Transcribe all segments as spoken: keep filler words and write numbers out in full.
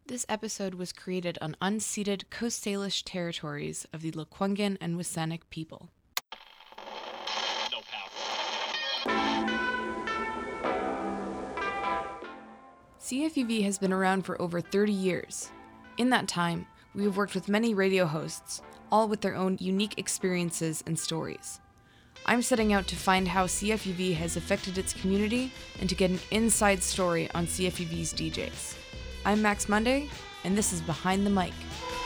This episode was created on unceded Coast Salish territories of the Lekwungen and WSÁNEĆ people. No power. C F U V has been around for over thirty years. In that time, we have worked with many radio hosts, all with their own unique experiences and stories. I'm setting out to find how C F U V has affected its community and to get an inside story on C F U V's D Js. I'm Max Monday, and this is Behind the Mic.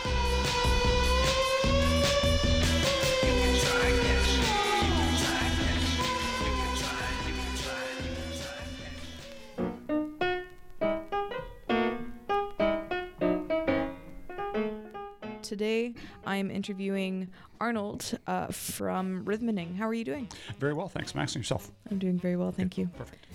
Today, I am interviewing Arnold uh, from Rhythmening. How are you doing? Very well, thanks, Max. And yourself? I'm doing very well, thank you. Perfect.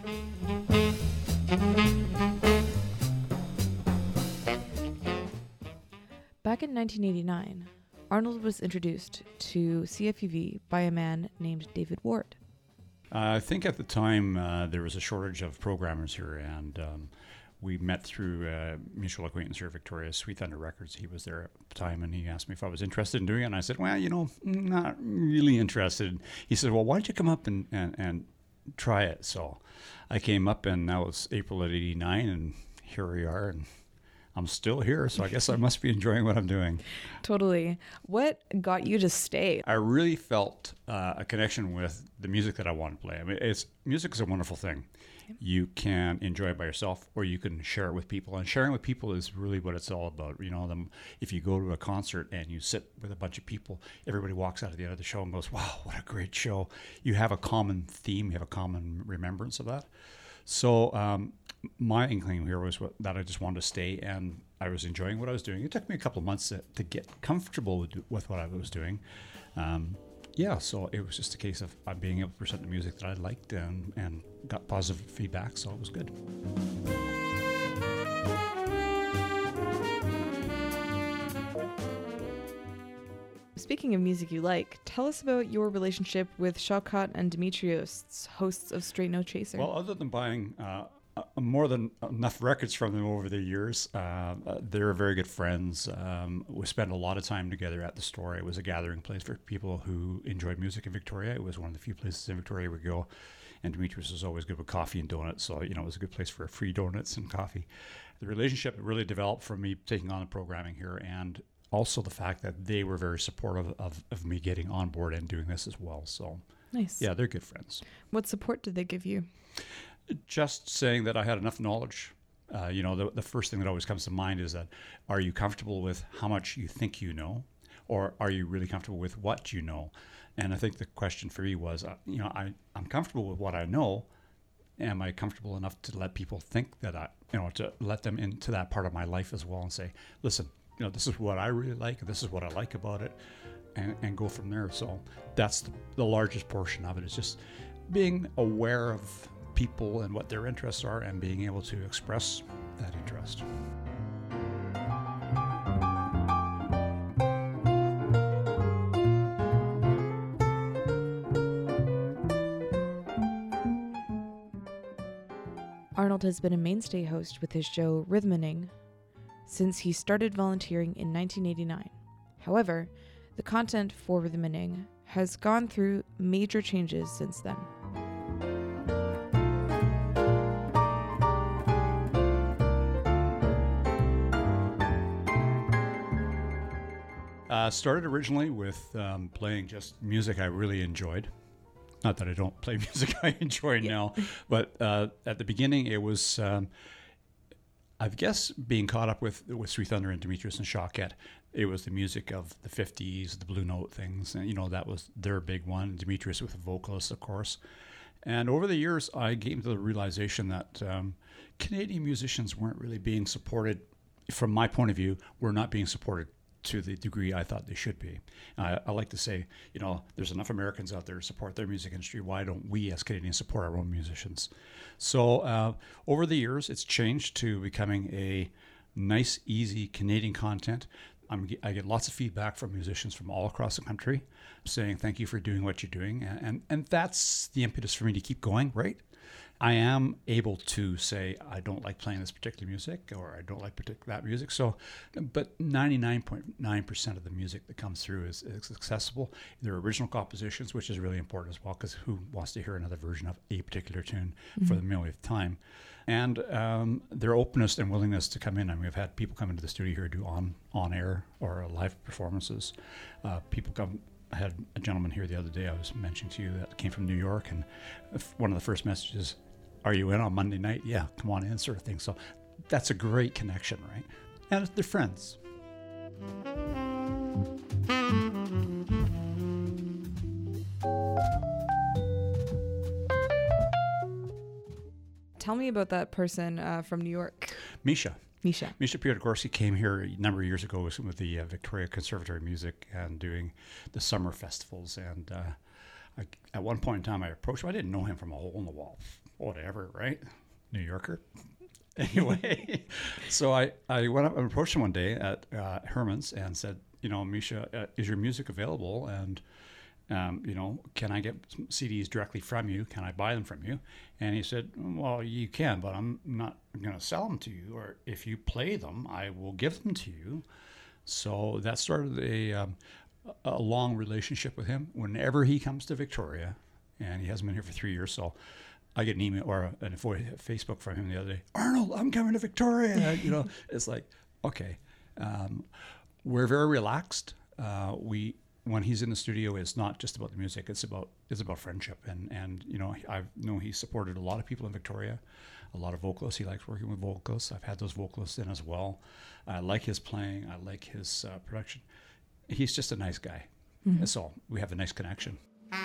Back in nineteen eighty-nine, Arnold was introduced to C F U V by a man named David Ward. Uh, I think at the time uh, there was a shortage of programmers here, and um, we met through uh, mutual acquaintance here at Victoria, Sweet Thunder Records. He was there at the time, and he asked me if I was interested in doing it, and I said, well, you know, not really interested. He said, well, why don't you come up and, and, and try it? So I came up, and that was April of eighty-nine, and here we are, and I'm still here, so I guess I must be enjoying what I'm doing. Totally. What got you to stay? I really felt uh, a connection with the music that I want to play. I mean, it's music is a wonderful thing. You can enjoy it by yourself, or you can share it with people. And sharing with people is really what it's all about. You know, them, if you go to a concert and you sit with a bunch of people, everybody walks out at the end of the show and goes, wow, what a great show. You have a common theme. You have a common remembrance of that. So um, my inkling here was what, that I just wanted to stay, and I was enjoying what I was doing. It took me a couple of months to, to get comfortable with, with what I was doing. Um, yeah, so it was just a case of uh, being able to present the music that I liked and, and got positive feedback, so it was good. Speaking of music you like, tell us about your relationship with Shaukat and Demetrios, hosts of Straight No Chaser. Well, other than buying uh, uh, more than enough records from them over the years, uh, uh, they're very good friends. Um, we spent a lot of time together at the store. It was a gathering place for people who enjoyed music in Victoria. It was one of the few places in Victoria we go. And Demetrios was always good with coffee and donuts, so you know it was a good place for free donuts and coffee. The relationship really developed from me taking on the programming here, and also the fact that they were very supportive of, of me getting on board and doing this as well. So, nice. Yeah, they're good friends. What support did they give you? Just saying that I had enough knowledge. Uh, you know, the, the first thing that always comes to mind is that, are you comfortable with how much you think you know? Or are you really comfortable with what you know? And I think the question for me was, uh, you know, I, I'm comfortable with what I know. Am I comfortable enough to let people think that I, you know, to let them into that part of my life as well and say, listen, you know, this is what I really like, this is what I like about it, and, and go from there. So that's the, the largest portion of it, is just being aware of people and what their interests are and being able to express that interest. Arnold has been a mainstay host with his show Rhythmening since he started volunteering in nineteen eighty-nine. However, the content for Rhythmening has gone through major changes since then. Uh, started originally with um, playing just music I really enjoyed. Not that I don't play music I enjoy yeah. now, but uh, at the beginning it was, um, I guess, being caught up with with Sweet Thunder and Demetrios and Shaukat. It was the music of the fifties, the Blue Note things, and you know that was their big one. Demetrios with the vocalist, of course. And over the years, I came to the realization that um, Canadian musicians weren't really being supported, from my point of view, were not being supported to the degree I thought they should be. I, I like to say, you know, there's enough Americans out there to support their music industry. Why don't we as Canadians support our own musicians? So uh, over the years, it's changed to becoming a nice, easy Canadian content. I'm, I get lots of feedback from musicians from all across the country saying thank you for doing what you're doing. And, and, and that's the impetus for me to keep going, right? I am able to say I don't like playing this particular music or I don't like partic- that music. So, but ninety-nine point nine percent of the music that comes through is, is accessible. They're original compositions, which is really important as well, because who wants to hear another version of a particular tune mm-hmm. for the millionth time? And um, their openness and willingness to come in. I mean, we've had people come into the studio here do on on air or live performances. Uh, people come. I had a gentleman here the other day I was mentioning to you that came from New York, and one of the first messages, are you in on Monday night? Yeah, come on in, sort of thing. So that's a great connection, right? And they're friends. Tell me about that person uh, from New York. Misha. Misha. Misha Piotr came here a number of years ago with, with the uh, Victoria Conservatory of Music and doing the summer festivals. And uh, I, at one point in time, I approached him. I didn't know him from a hole in the wall. Whatever, right? New Yorker. Anyway, so I, I went up and approached him one day at uh, Herman's and said, you know, Misha, uh, is your music available? And, um, you know, can I get some C Ds directly from you? Can I buy them from you? And he said, well, you can, but I'm not going to sell them to you. Or if you play them, I will give them to you. So that started a, um, a long relationship with him. Whenever he comes to Victoria, and he hasn't been here for three years, so I get an email or a, a Facebook from him the other day. Arnold, I'm coming to Victoria. You know, it's like, okay. Um, we're very relaxed. Uh, we when he's in the studio, it's not just about the music. It's about it's about friendship. And and you know, I know he supported a lot of people in Victoria, a lot of vocalists. He likes working with vocalists. I've had those vocalists in as well. I like his playing. I like his uh, production. He's just a nice guy. Mm-hmm. That's all. We have a nice connection.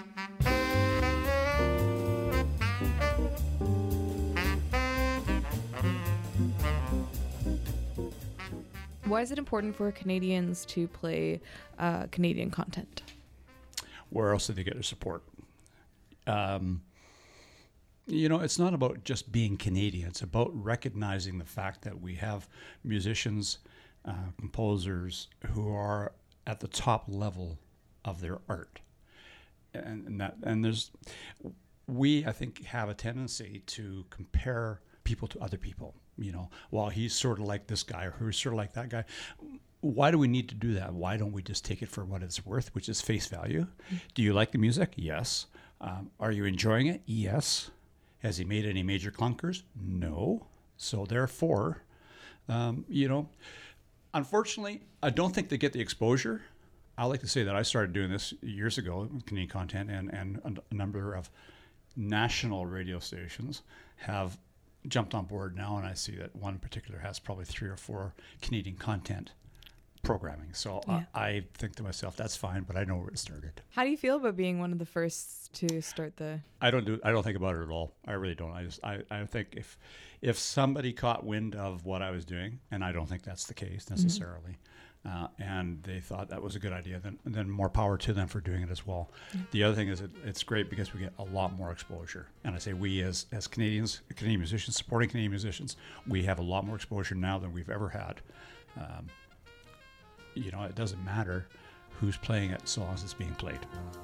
Why is it important for Canadians to play uh, Canadian content? Where else do they get their support? Um, you know, it's not about just being Canadian. It's about recognizing the fact that we have musicians, uh, composers who are at the top level of their art. And, and that, and there's, we, I think, have a tendency to compare people to other people. You know, well, he's sort of like this guy or who's sort of like that guy. Why do we need to do that? Why don't we just take it for what it's worth, which is face value? Mm-hmm. Do you like the music? Yes. Um, are you enjoying it? Yes. Has he made any major clunkers? No. So therefore, um, you know, unfortunately, I don't think they get the exposure. I like to say that I started doing this years ago with Canadian content, and, and a number of national radio stations have jumped on board now, and I see that one particular has probably three or four Canadian content programming. So yeah. I, I think to myself, that's fine, but I know where it started. How do you feel about being one of the first to start the? I don't do. I don't think about it at all. I really don't. I just. I, I think if if somebody caught wind of what I was doing, and I don't think that's the case necessarily. Mm-hmm. Uh, and they thought that was a good idea, then then more power to them for doing it as well. Mm-hmm. The other thing is it, it's great because we get a lot more exposure. And I say we as, as Canadians, Canadian musicians, supporting Canadian musicians, we have a lot more exposure now than we've ever had. Um, you know, it doesn't matter who's playing it so long as it's being played.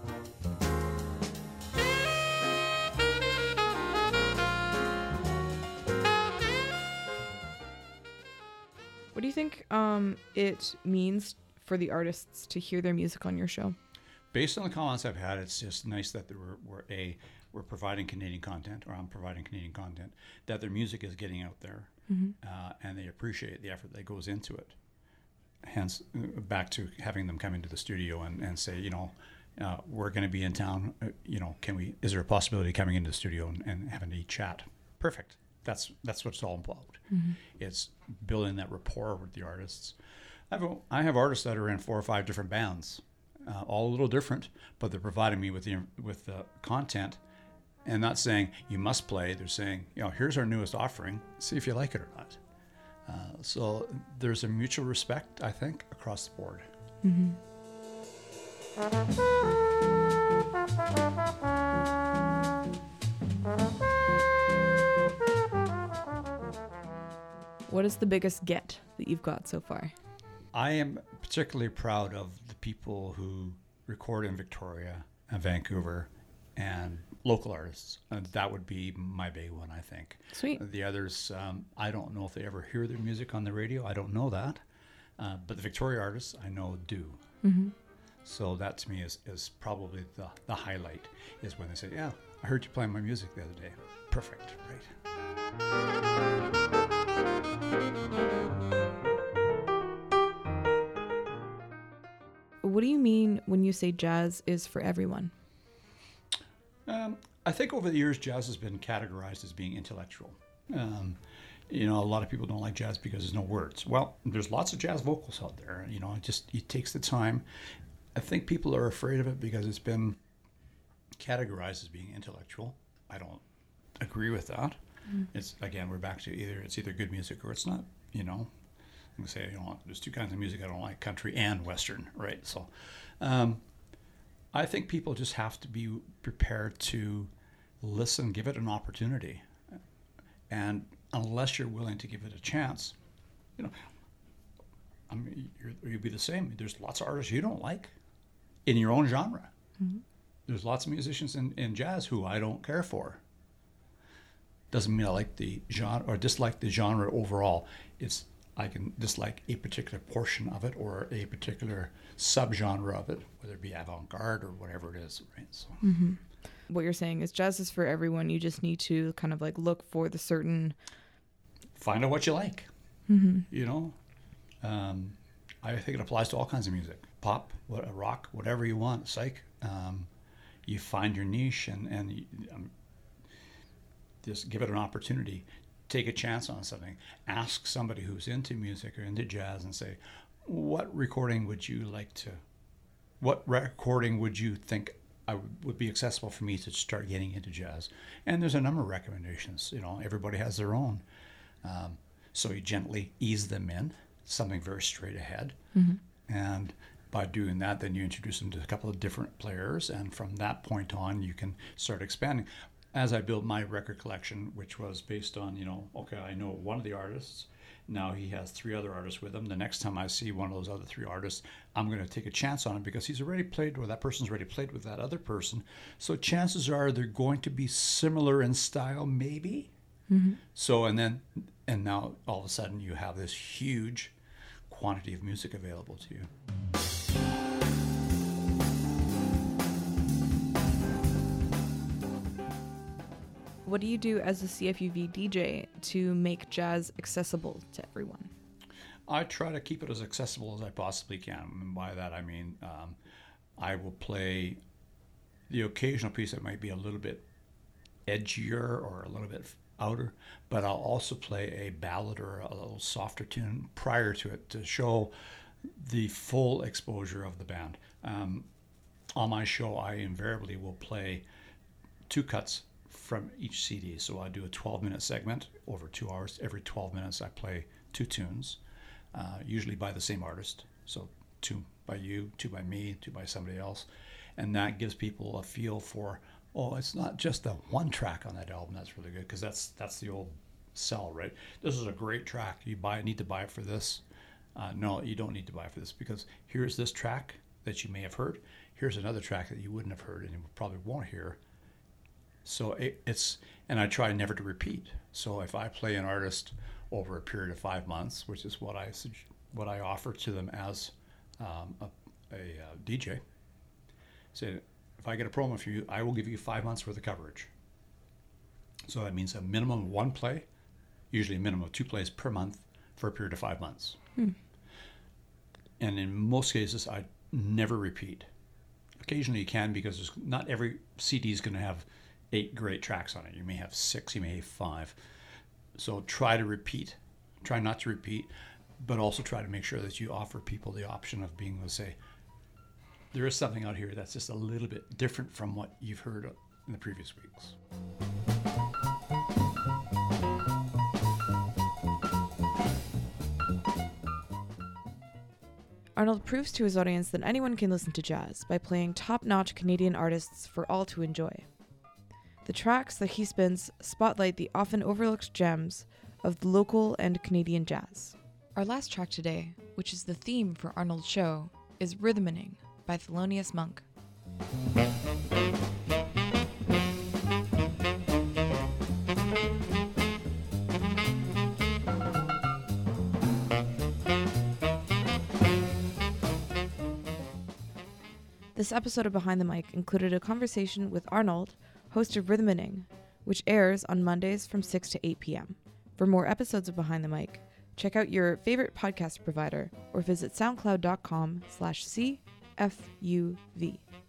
What do you think um, it means for the artists to hear their music on your show? Based on the comments I've had, it's just nice that we're, we're a we're providing Canadian content, or I'm providing Canadian content, that their music is getting out there, mm-hmm. uh, and they appreciate the effort that goes into it. Hence, back to having them come into the studio and, and say, you know, uh, we're going to be in town. Uh, you know, can we? Is there a possibility of coming into the studio and, and having a chat? Perfect. That's that's what it's all about. Mm-hmm. It's building that rapport with the artists. I have, a, I have artists that are in four or five different bands, uh, all a little different, but they're providing me with the with the content, and not saying you must play. They're saying, you know, here's our newest offering. See if you like it or not. Uh, so there's a mutual respect, I think, across the board. Mm-hmm. What is the biggest get that you've got so far? I am particularly proud of the people who record in Victoria and Vancouver and local artists. And that would be my big one, I think. Sweet. The others, um, I don't know if they ever hear their music on the radio. I don't know that. Uh, but the Victoria artists, I know do. Mm-hmm. So that to me is, is probably the, the highlight, is when they say, yeah, I heard you playing my music the other day. Perfect, right? What do you mean when you say jazz is for everyone? Um, I think over the years, jazz has been categorized as being intellectual. Um, you know, a lot of people don't like jazz because there's no words. Well, there's lots of jazz vocals out there. You know, it just it takes the time. I think people are afraid of it because it's been categorized as being intellectual. I don't agree with that. Mm. It's again, we're back to either it's either good music or it's not. You know, I'm gonna say you know there's two kinds of music I don't like: country and western, right? So, um, I think people just have to be prepared to listen, give it an opportunity, and unless you're willing to give it a chance, you know, I mean, you're, you'll be the same. There's lots of artists you don't like in your own genre. Mm-hmm. There's lots of musicians in, in jazz who I don't care for. Doesn't mean I like the genre or dislike the genre overall. It's I can dislike a particular portion of it or a particular subgenre of it, whether it be avant-garde or whatever it is, right? So. Mm-hmm. What you're saying is jazz is for everyone. You just need to kind of like look for the certain... Find out what you like, mm-hmm. you know? Um, I think it applies to all kinds of music. Pop, what, rock, whatever you want, psych. Um, you find your niche and, and you, um, just give it an opportunity. Take a chance on something. Ask somebody who's into music or into jazz and say, what recording would you like to, what recording would you think I would, would be accessible for me to start getting into jazz? And there's a number of recommendations. You know, everybody has their own. Um, so you gently ease them in, something very straight ahead. Mm-hmm. And by doing that, then you introduce them to a couple of different players. And from that point on, you can start expanding. As I built my record collection, which was based on, you know, okay, I know one of the artists. Now he has three other artists with him. The next time I see one of those other three artists, I'm going to take a chance on him because he's already played, or that person's already played with that other person. So chances are they're going to be similar in style, maybe. Mm-hmm. So, and then, and now all of a sudden you have this huge quantity of music available to you. What do you do as a C F U V D J to make jazz accessible to everyone? I try to keep it as accessible as I possibly can. And by that I mean um, I will play the occasional piece that might be a little bit edgier or a little bit outer, but I'll also play a ballad or a little softer tune prior to it to show the full exposure of the band. Um, on my show, I invariably will play two cuts from each C D. So I do a twelve minute segment over two hours. Every twelve minutes I play two tunes, uh, usually by the same artist. So two by you, two by me, two by somebody else. And that gives people a feel for, oh, it's not just the one track on that album that's really good, because that's that's the old sell, right? This is a great track. You buy need to buy it for this. Uh, no, you don't need to buy it for this, because here's this track that you may have heard. Here's another track that you wouldn't have heard and you probably won't hear. So it, it's, and I try never to repeat. So if I play an artist over a period of five months, which is what I what I offer to them as um, a, a uh, D J, say, if I get a promo for you, I will give you five months worth of coverage. So that means a minimum of one play, usually a minimum of two plays per month for a period of five months. Hmm. And in most cases, I never repeat. Occasionally you can, because there's not every C D is going to have eight great tracks on it. You may have six, you may have five. So try to repeat. Try not to repeat, but also try to make sure that you offer people the option of being able to say, there is something out here that's just a little bit different from what you've heard in the previous weeks. Arnold proves to his audience that anyone can listen to jazz by playing top-notch Canadian artists for all to enjoy. The tracks that he spins spotlight the often overlooked gems of the local and Canadian jazz. Our last track today, which is the theme for Arnold's show, is Rhythmaning by Thelonious Monk. This episode of Behind the Mic included a conversation with Arnold, host of Rhythmining, which airs on Mondays from six to eight p.m. For more episodes of Behind the Mic, check out your favorite podcast provider or visit soundcloud.com slash CFUV.